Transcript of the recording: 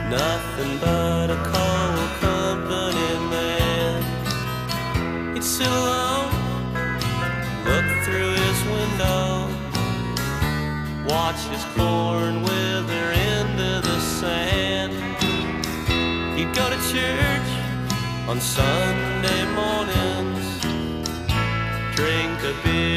nothing but a cold company man. He'd sit alone, look through his window, watch his corn wither into the sand. He'd go to church on Sunday mornings, drink a beer